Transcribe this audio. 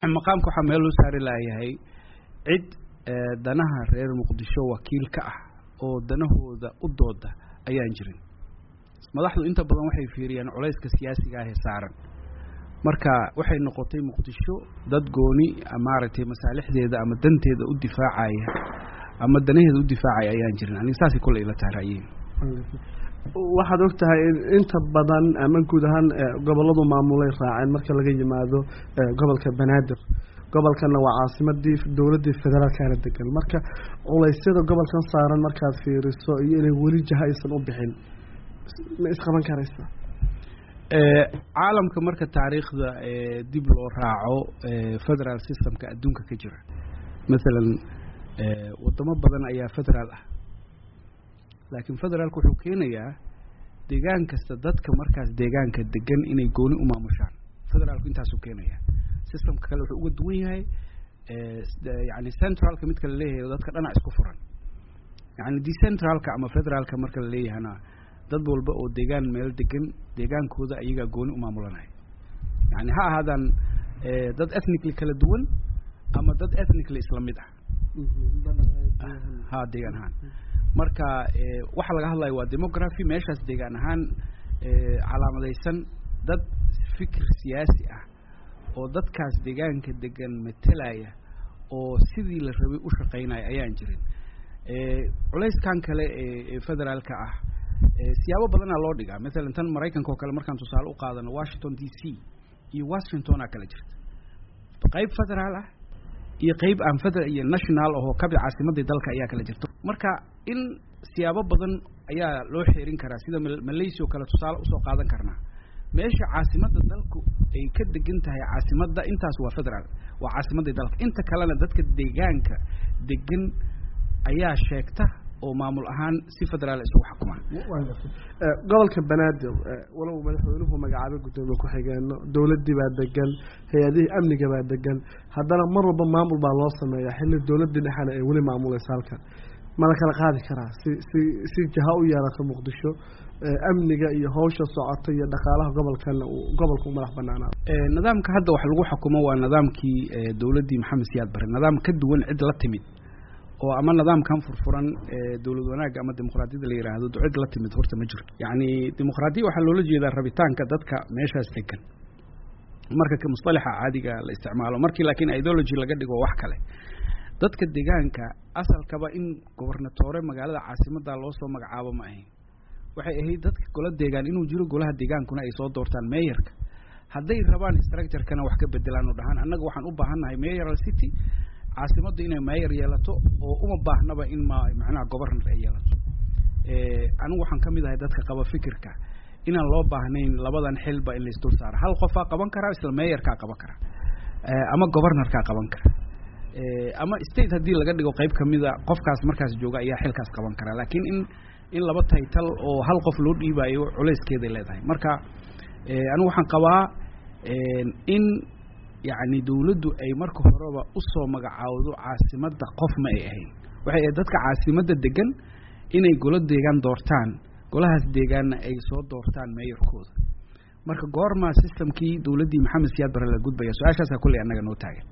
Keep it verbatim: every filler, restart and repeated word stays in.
maqaamka waxa meel loo saari laayahay cid danaha reer Muqdisho wakiil ka ah oo danahooda u dooda ayaan jirin madaxdu inta badan waxay fiiriyaan culayska siyaasiga ah ee saaran marka waxay noqotay Muqdisho dad gooni amaartay masaalixdeeda ama danteeda u difaacaya ama danaheeda u difaacaya ayaan jirin aniga saasi kulay la taarayeen waxaad ogtahay inta badan ama guud ahaan goboladu maamulay raaceen marka laga yimaado gobolka Banaadir gobolkana waa caasimadii dawladda federaalka ee degan marka culaysyada gobolkan saaran markaad fiiriso iyo inay wali jahaysan u bixin ma isqaban karaysa ee caalamka marka taariikhda ee dib loo raaco federal systemka adduunka ka jira midalan ee wadamo badan ayaa federal ah laakiin federaalku wuxuu keenayaa deegaan kasta dadka markaas deegaanka degan inay gooni u maamushaan federaalku intaas uu keenayaa systemka kale wuxuu uga duwan yahay ee yaani centralka mid kale leeyahay dadka dhanac isku furan yaani decentralka ama federaalka marka la leeyahana dad walba oo deegaan meel degan deegaankooda ayaga gooni u maamulanay yaani ha ahadan ee dad ethnically kala duwan ama dad ethnically islamid ah ha deegaan ahaan marka ee waxa laga hadlayo waa demography meeshaas deegaan ahaan ee calaamadeysan dad fikir siyaasi ah oo dadkaas deegaanka degan metelaya oo sidii la rabay u shaqeynay ayaan jirin ee culeyskan kale ee federaalka ah ee siyaabo badan loo dhigaa midalan tan Mareykanka oo kale markaan tusaale u qaadano Washington D C iyo Washington kala jirta qayb federaal ah iyo qayb aan federal iyo national oo ka bii caasimadda dalka ayaa kala jirta marka in siyaabo badan ayaa loo xiriin karaa sida Malaysia oo kale tusaale u soo qaadan karnaa meesha caasimadda dalku ay ka degan tahay caasimadda intaas waa federal waa caasimadda dalka inta kalena dadka deegaanka degan ayaa sheegta oo maamul ahaan si federaal isku xukuma gobolka Banaadir walow madaxweynuhu magacaabo gudoomiye ku xigeenno dawladii baa degan hay'adaha amniga baa degan haddana mar walba maamul baa loo sameeyaa xilli dawladii dhaxana ay wali maamulayso halkan ma kala qaadi karaa si si si jaha u yeelato Muqdisho amniga iyo hawsha socota iyo dhaqaalaha gobolkan gobolku madax banaanaa ee nidaamka hadda wax lagu xukumo waa nidaamkii dawladii Maxamed Siyaad Barre nidaam ka duwan cid la timid oo ama nidaamkan furfuran ee dawlad wanaag ama dimuqraadiyada la yiraahdo cid la timid horta ma jirto yaani dimuqraadiya waxa loola jeedaa rabitaanka dadka meeshaas degan marka ka mustalaxa caadiga la isticmaalo markii laakiin ideology laga dhigo wax kale dadka deegaanka asalkaba in gobernatore magaalada caasimadda loo soo magacaabo ma ahayn waxay ahayd dadka gola deegaan inuu jiro golaha deegaankuna ay soo doortaan mayorka hadday rabaan structure-kana wax ka bedelaan oo dhahan annaga waxaan u baahanahay mayoral city caasimadda inay mayor yeelato oo uma baahnaba in ma macnaha governor ay yeelato ee anigu waxaan kamid ahay dadka qaba fikirka inaan loo baahnayn labadan xilba in la isdul saaro hal qof qaban kara isla mayorka qaban kara ee ama governorka qaban kara ee ama state hadii laga dhigo qayb kamida qofkaas markaas jooga ayaa xilkaas qaban kara laakiin in in laba title oo hal qof loo dhiibayo culeyskeeda leedahay marka ee anigu waxaan qabaa ee in يعني دولته أي مركو هربا أصلا مجعوده عاصمة قف ما إيهين وهي ذاتك عاصمة الدجن إن يقولوا الدجن دورتان قولها الدجن أي صوت دورتان ما يركض مركو جورما سيستم كي دولتي محمد سياد برا الجود بيسوع عشان كل أنا جنوتاعي